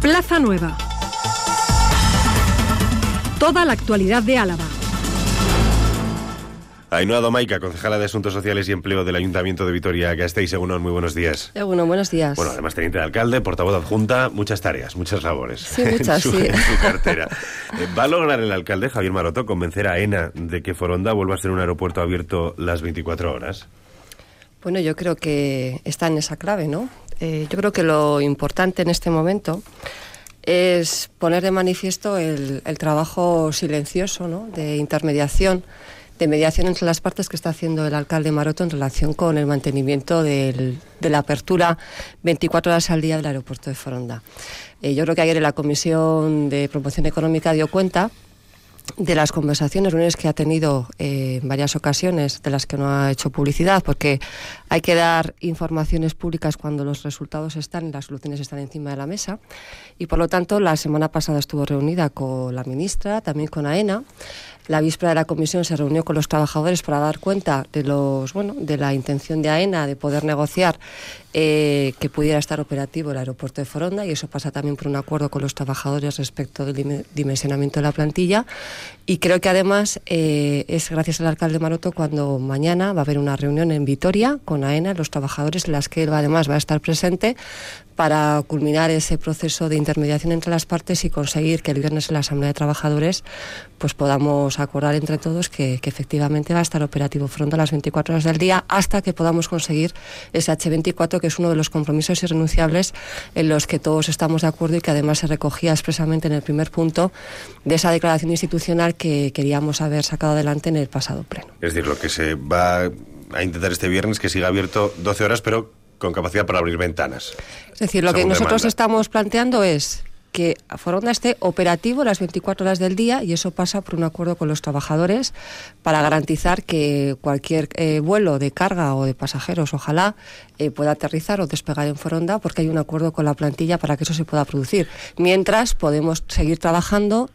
Plaza Nueva. Toda la actualidad de Álava. Ainhoa Domaica, concejala de Asuntos Sociales y Empleo del Ayuntamiento de Vitoria-Gasteiz. Egunon, muy buenos días. Egunon, buenos días. Bueno, además teniente de alcalde, portavoz adjunta, muchas tareas, muchas labores. Sí, muchas, en sí. su cartera. ¿Va a lograr el alcalde, Javier Maroto, convencer a AENA de que Foronda vuelva a ser un aeropuerto abierto las 24 horas? Bueno, yo creo que está en esa clave, ¿no? Yo creo que lo importante en este momento es poner de manifiesto el trabajo silencioso, ¿no?, de intermediación, de mediación entre las partes que está haciendo el alcalde Maroto en relación con el mantenimiento de la apertura 24 horas al día del aeropuerto de Foronda. Yo creo que ayer en la Comisión de Promoción Económica dio cuenta de las conversaciones, reuniones que ha tenido en varias ocasiones, de las que no ha hecho publicidad, porque hay que dar informaciones públicas cuando los resultados están y las soluciones están encima de la mesa. Y por lo tanto, la semana pasada estuvo reunida con la ministra, también con AENA. La víspera de la comisión se reunió con los trabajadores para dar cuenta de la intención de AENA de poder negociar que pudiera estar operativo el aeropuerto de Foronda, y eso pasa también por un acuerdo con los trabajadores respecto del dimensionamiento de la plantilla. Y creo que además es gracias al alcalde Maroto cuando mañana va a haber una reunión en Vitoria con AENA, los trabajadores, en las que él además va a estar presente para culminar ese proceso de intermediación entre las partes y conseguir que el viernes en la Asamblea de Trabajadores pues podamos acordar entre todos que efectivamente va a estar operativo Foronda las 24 horas del día hasta que podamos conseguir ese H24, que es uno de los compromisos irrenunciables en los que todos estamos de acuerdo y que además se recogía expresamente en el primer punto de esa declaración institucional que queríamos haber sacado adelante en el pasado pleno. Es decir, lo que se va a intentar este viernes que siga abierto 12 horas, pero con capacidad para abrir ventanas. Es decir, lo que nosotros demanda. Estamos planteando es que Foronda esté operativo las 24 horas del día, y eso pasa por un acuerdo con los trabajadores para garantizar que cualquier vuelo de carga o de pasajeros, ojalá, pueda aterrizar o despegar en Foronda, porque hay un acuerdo con la plantilla para que eso se pueda producir. Mientras podemos seguir trabajando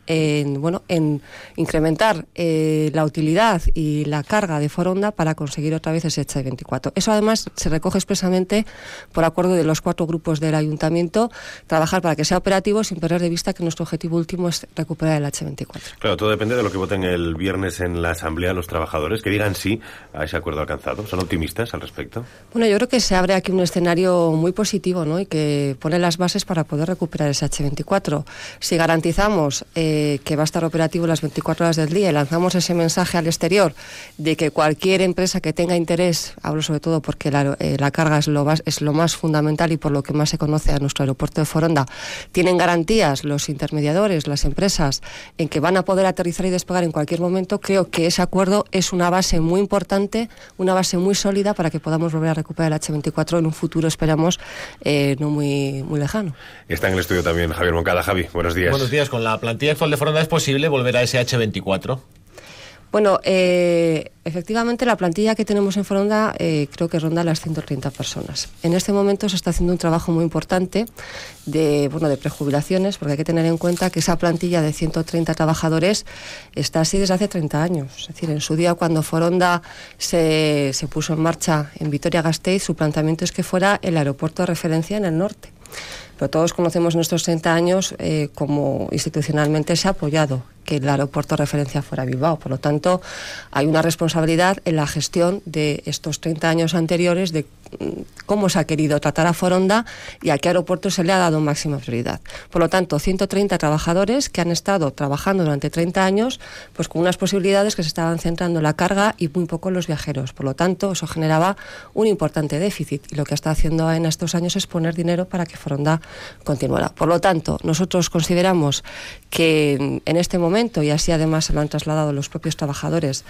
en incrementar la utilidad y la carga de Foronda para conseguir otra vez ese H24. Eso además se recoge expresamente por acuerdo de los 4 grupos del Ayuntamiento, trabajar para que sea operativo sin perder de vista que nuestro objetivo último es recuperar el H24. Claro, todo depende de lo que voten el viernes en la Asamblea los trabajadores, que digan sí a ese acuerdo alcanzado. ¿Son optimistas al respecto? Bueno, yo creo que se abre aquí un escenario muy positivo, ¿no?, y que pone las bases para poder recuperar ese H24. Si garantizamos que va a estar operativo las 24 horas del día y lanzamos ese mensaje al exterior de que cualquier empresa que tenga interés, hablo sobre todo porque la carga es lo más fundamental y por lo que más se conoce a nuestro aeropuerto de Foronda, tienen garantías los intermediadores, las empresas, en que van a poder aterrizar y despegar en cualquier momento, creo que ese acuerdo es una base muy importante, una base muy sólida para que podamos volver a recuperar el H24 en un futuro, esperamos, no muy, muy lejano. Está en el estudio también Javier Moncada. Javi, buenos días. Buenos días. Con la plantilla actual de Foronda, ¿es posible volver a ese H24? Bueno, efectivamente la plantilla que tenemos en Foronda creo que ronda las 130 personas. En este momento se está haciendo un trabajo muy importante de prejubilaciones, porque hay que tener en cuenta que esa plantilla de 130 trabajadores está así desde hace 30 años. Es decir, en su día cuando Foronda se puso en marcha en Vitoria-Gasteiz, su planteamiento es que fuera el aeropuerto de referencia en el norte. Pero todos conocemos en estos 30 años como institucionalmente se ha apoyado que el aeropuerto de referencia fuera Bilbao. Por lo tanto, hay una responsabilidad en la gestión de estos 30 años anteriores de cómo se ha querido tratar a Foronda y a qué aeropuerto se le ha dado máxima prioridad. Por lo tanto, 130 trabajadores que han estado trabajando durante 30 años pues con unas posibilidades que se estaban centrando en la carga y muy poco en los viajeros. Por lo tanto, eso generaba un importante déficit, y lo que está haciendo AENA estos años es poner dinero para que Foronda continuara. Por lo tanto, nosotros consideramos que en este momento, y así además se lo han trasladado los propios trabajadores,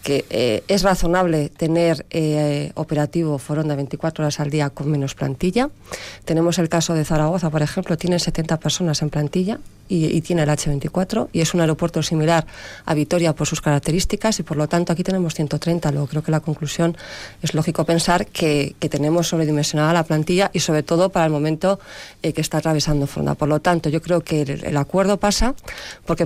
que es razonable tener operativo Foronda 24 horas al día con menos plantilla. Tenemos el caso de Zaragoza, por ejemplo, tienen 70 personas en plantilla y tiene el H24, y es un aeropuerto similar a Vitoria por sus características, y por lo tanto aquí tenemos 130. Luego creo que la conclusión es lógico pensar que tenemos sobredimensionada la plantilla, y sobre todo para el momento que está atravesando Foronda. Por lo tanto, yo creo que el acuerdo pasa porque podamos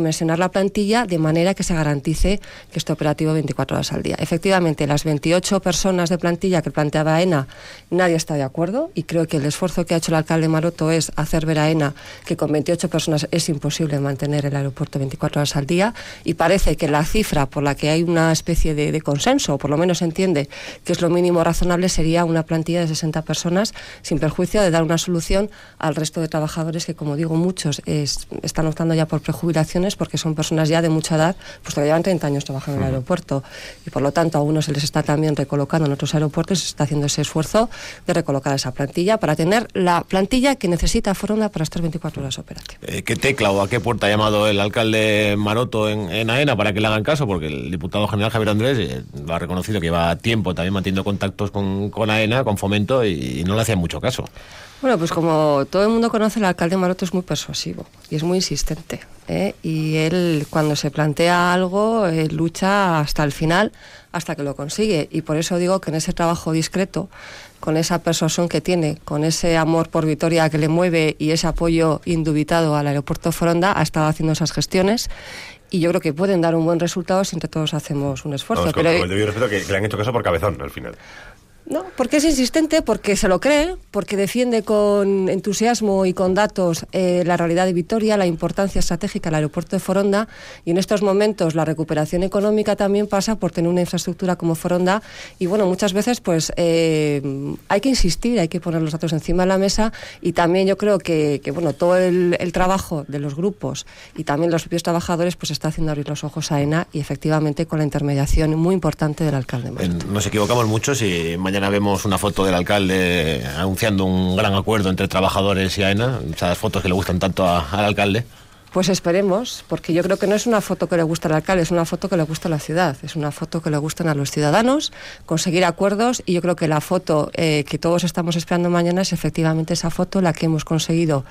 dimensionar la plantilla de manera que se garantice que esté operativo 24 horas al día. Efectivamente, las 28 personas de plantilla que planteaba AENA, nadie está de acuerdo, y creo que el esfuerzo que ha hecho el alcalde Maroto es hacer ver a AENA que con 28 personas es imposible mantener el aeropuerto 24 horas al día, y parece que la cifra por la que hay una especie de consenso, o por lo menos se entiende que es lo mínimo razonable, sería una plantilla de 60 personas, sin perjuicio de dar una solución al resto de trabajadores que, como digo, muchos están optando ya por prejubilaciones porque son personas ya de mucha edad, pues que llevan 30 años trabajando en el aeropuerto, y por lo tanto a unos se les está también recolocando en otros aeropuertos, se está haciendo ese esfuerzo de recolocar esa plantilla para tener la plantilla que necesita Foronda para estar 24 horas operativa. ¿Qué tecla o a qué puerta ha llamado el alcalde Maroto en AENA para que le hagan caso? Porque el diputado general Javier Andrés lo ha reconocido, que lleva tiempo también manteniendo contactos con AENA, con Fomento, y no le hacían mucho caso. Bueno, pues como todo el mundo conoce, el alcalde Maroto es muy persuasivo y es muy insistente, y él, cuando se plantea algo, lucha hasta el final, hasta que lo consigue, y por eso digo que en ese trabajo discreto, con esa persuasión que tiene, con ese amor por Vitoria que le mueve y ese apoyo indubitado al aeropuerto Foronda, ha estado haciendo esas gestiones, y yo creo que pueden dar un buen resultado si entre todos hacemos un esfuerzo. Vamos, con el debido respeto, que le han hecho caso por cabezón al final. No, porque es insistente, porque se lo cree, porque defiende con entusiasmo y con datos la realidad de Vitoria, la importancia estratégica del aeropuerto de Foronda, y en estos momentos la recuperación económica también pasa por tener una infraestructura como Foronda, y bueno, muchas veces pues hay que insistir, hay que poner los datos encima de la mesa, y también yo creo que bueno, todo el trabajo de los grupos y también los propios trabajadores pues está haciendo abrir los ojos a AENA, y efectivamente con la intermediación muy importante del alcalde Maroto. Nos equivocamos mucho si mañana vemos una foto del alcalde anunciando un gran acuerdo entre trabajadores y AENA, esas fotos que le gustan tanto al alcalde. Pues esperemos, porque yo creo que no es una foto que le gusta al alcalde, es una foto que le gusta a la ciudad, es una foto que le gustan a los ciudadanos, conseguir acuerdos, y yo creo que la foto que todos estamos esperando mañana es efectivamente esa foto, la que hemos conseguido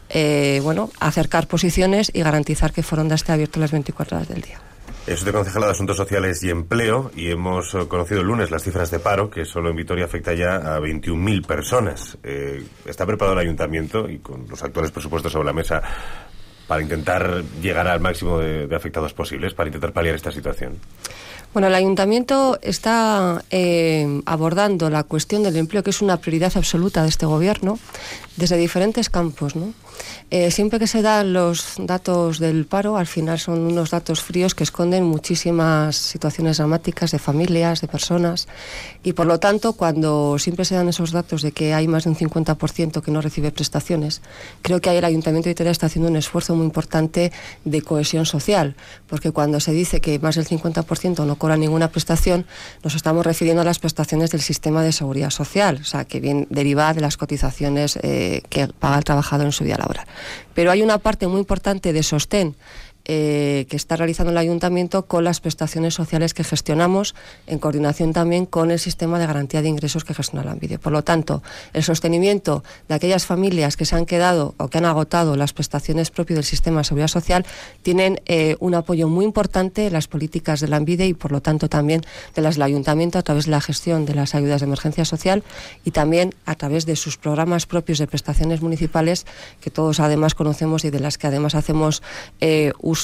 acercar posiciones y garantizar que Foronda esté abierto las 24 horas del día. Es de concejala de Asuntos Sociales y Empleo, y hemos conocido el lunes las cifras de paro, que solo en Vitoria afecta ya a 21.000 personas. ¿Está preparado el ayuntamiento, y con los actuales presupuestos sobre la mesa, para intentar llegar al máximo de afectados posibles, para intentar paliar esta situación? Bueno, el ayuntamiento está abordando la cuestión del empleo, que es una prioridad absoluta de este gobierno, desde diferentes campos, ¿no? Siempre que se dan los datos del paro, al final son unos datos fríos que esconden muchísimas situaciones dramáticas de familias, de personas, y por lo tanto, cuando siempre se dan esos datos de que hay más de un 50% que no recibe prestaciones, creo que ahí el Ayuntamiento de Vitoria está haciendo un esfuerzo muy importante de cohesión social, porque cuando se dice que más del 50% no cobra ninguna prestación, nos estamos refiriendo a las prestaciones del sistema de seguridad social, o sea, que bien deriva de las cotizaciones que paga el trabajador en su vida laboral. Pero hay una parte muy importante de sostén que está realizando el Ayuntamiento con las prestaciones sociales que gestionamos, en coordinación también con el sistema de garantía de ingresos que gestiona Lanbide. Por lo tanto, el sostenimiento de aquellas familias que se han quedado o que han agotado las prestaciones propias del sistema de seguridad social tienen un apoyo muy importante en las políticas de Lanbide, y por lo tanto también de las del Ayuntamiento, a través de la gestión de las ayudas de emergencia social, y también a través de sus programas propios de prestaciones municipales, que todos además conocemos y de las que además hacemos uso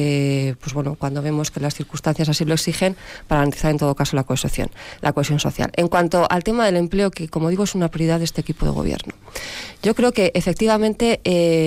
cuando vemos que las circunstancias así lo exigen, para garantizar en todo caso la cohesión social. En cuanto al tema del empleo, que como digo es una prioridad de este equipo de gobierno, yo creo que efectivamente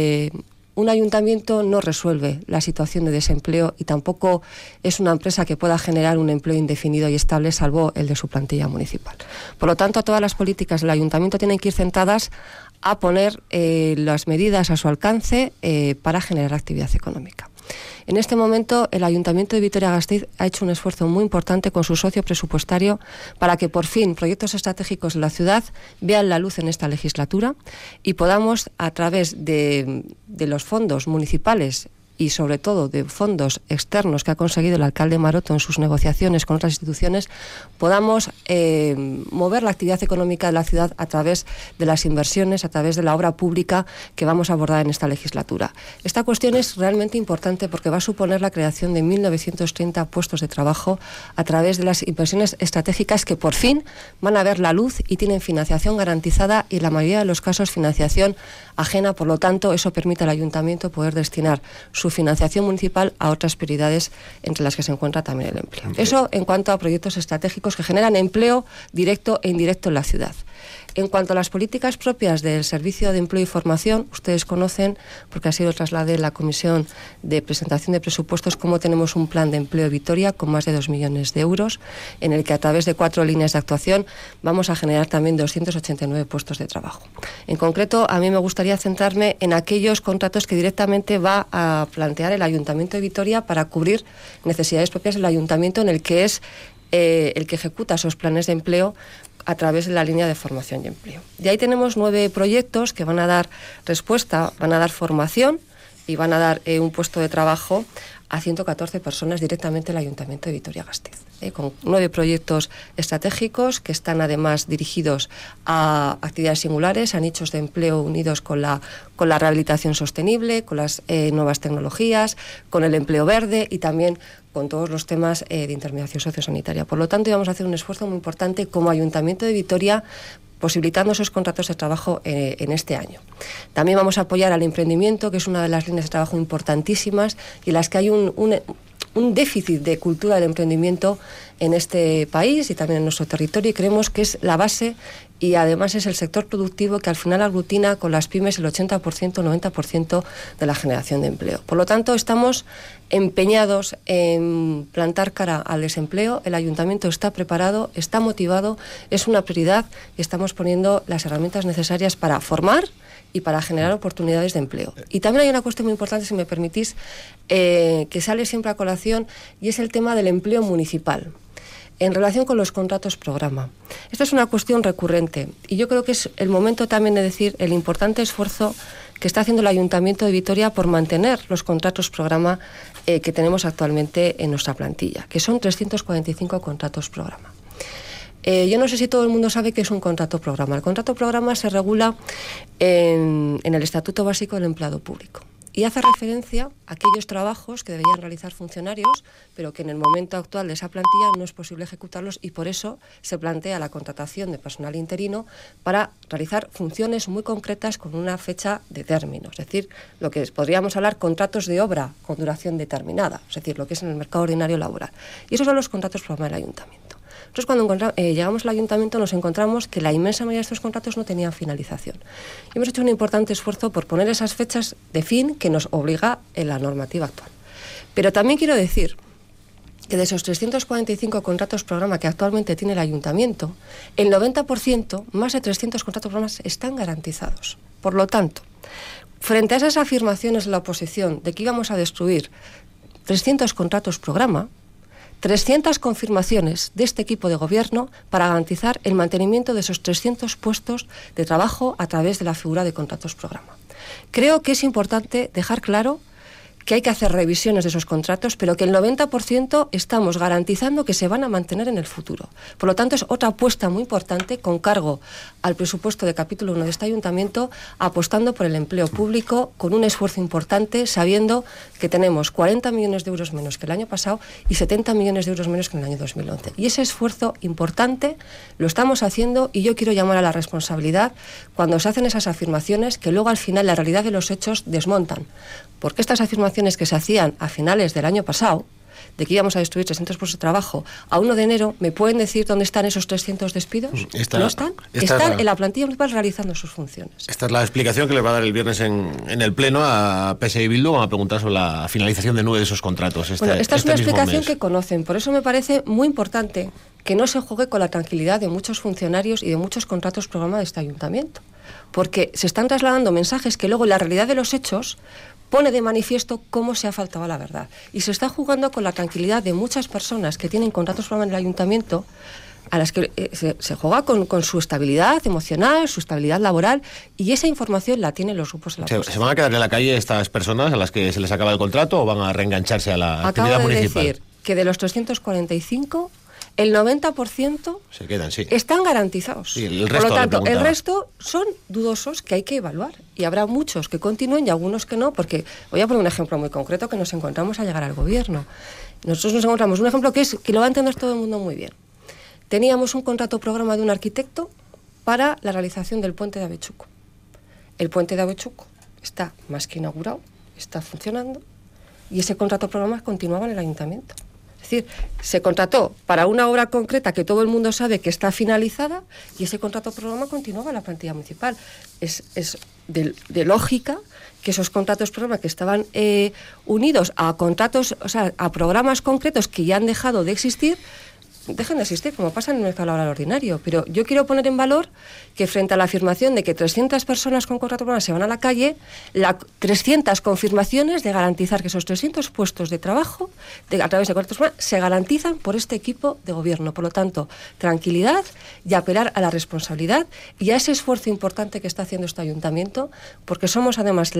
un ayuntamiento no resuelve la situación de desempleo, y tampoco es una empresa que pueda generar un empleo indefinido y estable, salvo el de su plantilla municipal. Por lo tanto, todas las políticas del ayuntamiento tienen que ir centradas a poner las medidas a su alcance para generar actividad económica. En este momento, el Ayuntamiento de Vitoria-Gasteiz ha hecho un esfuerzo muy importante con su socio presupuestario para que por fin proyectos estratégicos de la ciudad vean la luz en esta legislatura, y podamos, a través de los fondos municipales y sobre todo de fondos externos que ha conseguido el alcalde Maroto en sus negociaciones con otras instituciones, podamos mover la actividad económica de la ciudad a través de las inversiones, a través de la obra pública que vamos a abordar en esta legislatura. Esta cuestión es realmente importante porque va a suponer la creación de 1.930 puestos de trabajo a través de las inversiones estratégicas que por fin van a ver la luz y tienen financiación garantizada, y en la mayoría de los casos financiación ajena. Por lo tanto, eso permite al ayuntamiento poder destinar su financiación municipal a otras prioridades, entre las que se encuentra también el empleo. Eso en cuanto a proyectos estratégicos que generan empleo directo e indirecto en la ciudad. En cuanto a las políticas propias del Servicio de Empleo y Formación, ustedes conocen, porque ha sido trasladé en la Comisión de Presentación de Presupuestos, cómo tenemos un plan de empleo Vitoria con más de 2 millones de euros, en el que a través de 4 líneas de actuación vamos a generar también 289 puestos de trabajo. En concreto, a mí me gustaría centrarme en aquellos contratos que directamente va a plantear el Ayuntamiento de Vitoria para cubrir necesidades propias del Ayuntamiento, en el que es el que ejecuta esos planes de empleo a través de la línea de formación y empleo. De ahí tenemos 9 proyectos que van a dar respuesta, van a dar formación y van a dar un puesto de trabajo a 114 personas directamente el Ayuntamiento de Vitoria-Gasteiz, con 9 proyectos estratégicos que están además dirigidos a actividades singulares, a nichos de empleo unidos con la rehabilitación sostenible, con las nuevas tecnologías, con el empleo verde y también con todos los temas de intermediación sociosanitaria. Por lo tanto, íbamos a hacer un esfuerzo muy importante como Ayuntamiento de Vitoria, posibilitando esos contratos de trabajo en este año. También vamos a apoyar al emprendimiento, que es una de las líneas de trabajo importantísimas y en las que hay un déficit de cultura del emprendimiento en este país y también en nuestro territorio, y creemos que es la base y además es el sector productivo que al final aglutina con las pymes el 80%, 90% de la generación de empleo. Por lo tanto, estamos empeñados en plantar cara al desempleo. El Ayuntamiento está preparado, está motivado, es una prioridad y estamos poniendo las herramientas necesarias para formar y para generar oportunidades de empleo. Y también hay una cuestión muy importante, si me permitís, que sale siempre a colación, y es el tema del empleo municipal en relación con los contratos programa. Esta es una cuestión recurrente y yo creo que es el momento también de decir el importante esfuerzo que está haciendo el Ayuntamiento de Vitoria por mantener los contratos programa que tenemos actualmente en nuestra plantilla, que son 345 contratos programa. Yo no sé si todo el mundo sabe qué es un contrato programa. El contrato programa se regula en el Estatuto Básico del Empleado Público y hace referencia a aquellos trabajos que deberían realizar funcionarios, pero que en el momento actual de esa plantilla no es posible ejecutarlos, y por eso se plantea la contratación de personal interino para realizar funciones muy concretas con una fecha de término, es decir, lo que podríamos hablar contratos de obra con duración determinada, es decir, lo que es en el mercado ordinario laboral. Y esos son los contratos programa del Ayuntamiento. Entonces, cuando llegamos al Ayuntamiento, nos encontramos que la inmensa mayoría de estos contratos no tenían finalización. Y hemos hecho un importante esfuerzo por poner esas fechas de fin que nos obliga en la normativa actual. Pero también quiero decir que de esos 345 contratos programa que actualmente tiene el Ayuntamiento, el 90%, más de 300 contratos programas, están garantizados. Por lo tanto, frente a esas afirmaciones de la oposición de que íbamos a destruir 300 contratos programa, 300 confirmaciones de este equipo de gobierno para garantizar el mantenimiento de esos 300 puestos de trabajo a través de la figura de contratos programa. Creo que es importante dejar claro que hay que hacer revisiones de esos contratos, pero que el 90% estamos garantizando que se van a mantener en el futuro. Por lo tanto, es otra apuesta muy importante con cargo al presupuesto de capítulo 1 de este Ayuntamiento, apostando por el empleo público con un esfuerzo importante, sabiendo que tenemos 40 millones de euros menos que el año pasado y 70 millones de euros menos que en el año 2011. Y ese esfuerzo importante lo estamos haciendo, y yo quiero llamar a la responsabilidad cuando se hacen esas afirmaciones que luego al final la realidad de los hechos desmontan. Porque estas afirmaciones que se hacían a finales del año pasado, de que íbamos a destruir 300 puestos de trabajo, a 1 de enero, ¿me pueden decir dónde están esos 300 despidos? ¿No están? Están en la plantilla municipal realizando sus funciones. Esta es la explicación que les va a dar el viernes en el Pleno a PSE y Bildu. Vamos a preguntar sobre la finalización de 9 de esos contratos. Esta es una explicación que conocen. Por eso me parece muy importante que no se juegue con la tranquilidad de muchos funcionarios y de muchos contratos programa de este Ayuntamiento. Porque se están trasladando mensajes que luego en la realidad de los hechos pone de manifiesto cómo se ha faltado a la verdad. Y se está jugando con la tranquilidad de muchas personas que tienen contratos programa en el Ayuntamiento, a las que se juega con su estabilidad emocional, su estabilidad laboral, y esa información la tienen los grupos de la oposición. ¿Se van a quedar en la calle estas personas a las que se les acaba el contrato o van a reengancharse a la actividad municipal? Acabo de decir que de los 345... el 90% se quedan, sí, están garantizados. Sí, el resto, por lo tanto, el resto son dudosos que hay que evaluar. Y habrá muchos que continúen y algunos que no, porque voy a poner un ejemplo muy concreto que nos encontramos al llegar al gobierno. Nosotros nos encontramos un ejemplo que lo va a entender todo el mundo muy bien. Teníamos un contrato programa de un arquitecto para la realización del puente de Avechuco. El puente de Avechuco está más que inaugurado, está funcionando, y ese contrato programa continuaba en el ayuntamiento. Es decir, se contrató para una obra concreta que todo el mundo sabe que está finalizada y ese contrato programa continuaba en la plantilla municipal. Es de lógica que esos contratos programa que estaban unidos a contratos, o sea, a programas concretos que ya han dejado de existir, dejen de existir, como pasa en el mercado laboral ordinario. Pero yo quiero poner en valor que frente a la afirmación de que 300 personas con contrato programa se van a la calle, 300 confirmaciones de garantizar que esos 300 puestos de trabajo a través de contratos programa se garantizan por este equipo de gobierno. Por lo tanto, tranquilidad y apelar a la responsabilidad y a ese esfuerzo importante que está haciendo este ayuntamiento, porque somos además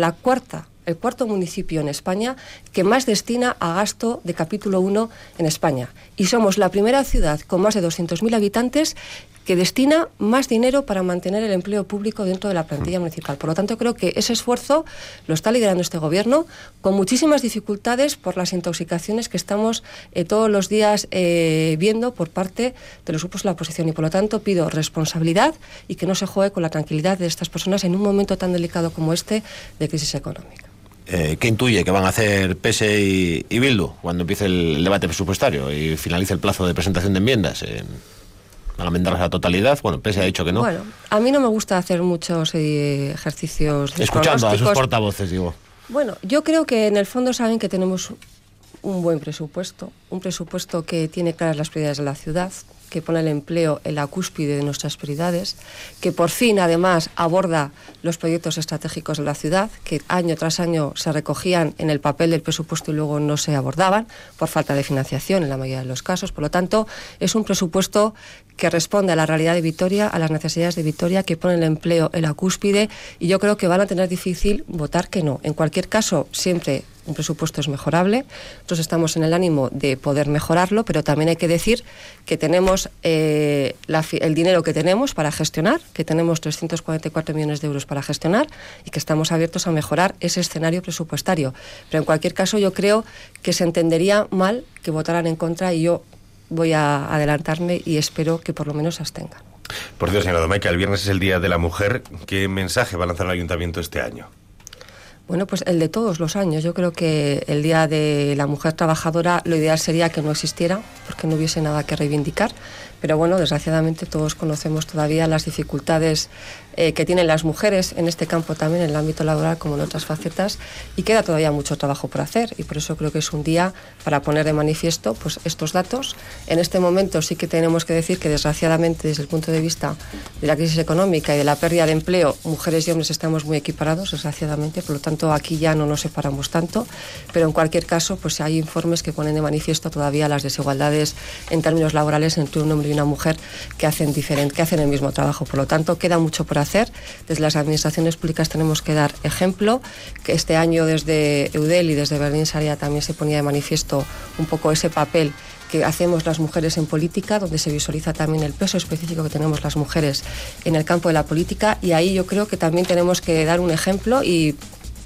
el cuarto municipio en España que más destina a gasto de capítulo 1 en España. Y somos la primera ciudad con más de 200.000 habitantes que destina más dinero para mantener el empleo público dentro de la plantilla municipal. Por lo tanto, creo que ese esfuerzo lo está liderando este gobierno con muchísimas dificultades por las intoxicaciones que estamos todos los días viendo por parte de los grupos de la oposición. Y por lo tanto, pido responsabilidad y que no se juegue con la tranquilidad de estas personas en un momento tan delicado como este de crisis económica. ¿Qué intuye que van a hacer PSE y Bildu cuando empiece el debate presupuestario y finalice el plazo de presentación de enmiendas? ¿Van a enmendarlas a la totalidad? Bueno, PSE ha dicho que no. Bueno, a mí no me gusta hacer muchos ejercicios escuchando a sus portavoces, digo. Bueno, yo creo que en el fondo saben que tenemos un buen presupuesto, un presupuesto que tiene claras las prioridades de la ciudad, que pone el empleo en la cúspide de nuestras prioridades, que por fin además aborda los proyectos estratégicos de la ciudad, que año tras año se recogían en el papel del presupuesto y luego no se abordaban por falta de financiación en la mayoría de los casos. Por lo tanto, es un presupuesto que responde a la realidad de Vitoria, a las necesidades de Vitoria, que pone el empleo en la cúspide y yo creo que van a tener difícil votar que no. En cualquier caso, siempre un presupuesto es mejorable. Nosotros estamos en el ánimo de poder mejorarlo, pero también hay que decir que tenemos el dinero que tenemos para gestionar, que tenemos 344 millones de euros para gestionar y que estamos abiertos a mejorar ese escenario presupuestario. Pero en cualquier caso yo creo que se entendería mal que votaran en contra y yo voy a adelantarme y espero que por lo menos se abstengan. Por cierto, señora Domecq, el viernes es el Día de la Mujer. ¿Qué mensaje va a lanzar el Ayuntamiento este año? Bueno, pues el de todos los años. Yo creo que el Día de la Mujer Trabajadora, lo ideal sería que no existiera, porque no hubiese nada que reivindicar. Pero bueno, desgraciadamente todos conocemos todavía las dificultades que tienen las mujeres en este campo también, en el ámbito laboral como en otras facetas, y queda todavía mucho trabajo por hacer. Y por eso creo que es un día para poner de manifiesto pues estos datos. En este momento sí que tenemos que decir que desgraciadamente desde el punto de vista de la crisis económica y de la pérdida de empleo, mujeres y hombres estamos muy equiparados, desgraciadamente. Por lo tanto, aquí ya no nos separamos tanto. Pero en cualquier caso, pues hay informes que ponen de manifiesto todavía las desigualdades en términos laborales entre un hombre y una mujer que hacen el mismo trabajo. Por lo tanto, queda mucho por hacer. Desde las administraciones públicas tenemos que dar ejemplo, que este año desde Eudel y desde Berlín Saria también se ponía de manifiesto un poco ese papel que hacemos las mujeres en política, donde se visualiza también el peso específico que tenemos las mujeres en el campo de la política, y ahí yo creo que también tenemos que dar un ejemplo y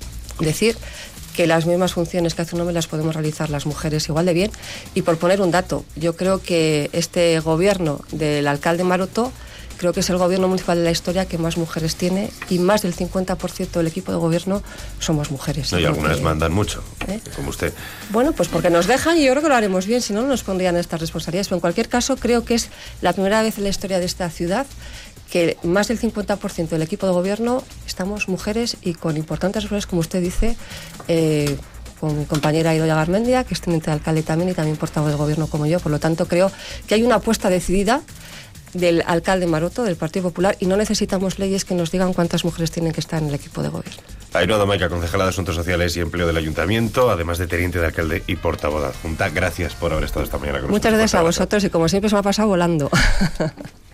decir que las mismas funciones que hace un hombre las podemos realizar las mujeres igual de bien. Y por poner un dato, yo creo que este gobierno del alcalde Maroto creo que es el gobierno municipal de la historia que más mujeres tiene y más del 50% del equipo de gobierno somos mujeres. No, y algunas mandan mucho, como usted. Bueno, pues porque nos dejan y yo creo que lo haremos bien, si no, no nos pondrían estas responsabilidades. Pero en cualquier caso, creo que es la primera vez en la historia de esta ciudad que más del 50% del equipo de gobierno estamos mujeres y con importantes responsabilidades, como usted dice, con mi compañera Idoia Garmendia, que es teniente de alcalde también y también portavoz del gobierno como yo. Por lo tanto, creo que hay una apuesta decidida del alcalde Maroto, del Partido Popular, y no necesitamos leyes que nos digan cuántas mujeres tienen que estar en el equipo de gobierno. Ainhoa Domecq, concejala de Asuntos Sociales y Empleo del Ayuntamiento, además de teniente de alcalde y portavoz adjunta. Gracias por haber estado esta mañana con nosotros. Muchas gracias a vosotros y como siempre se me ha pasado volando.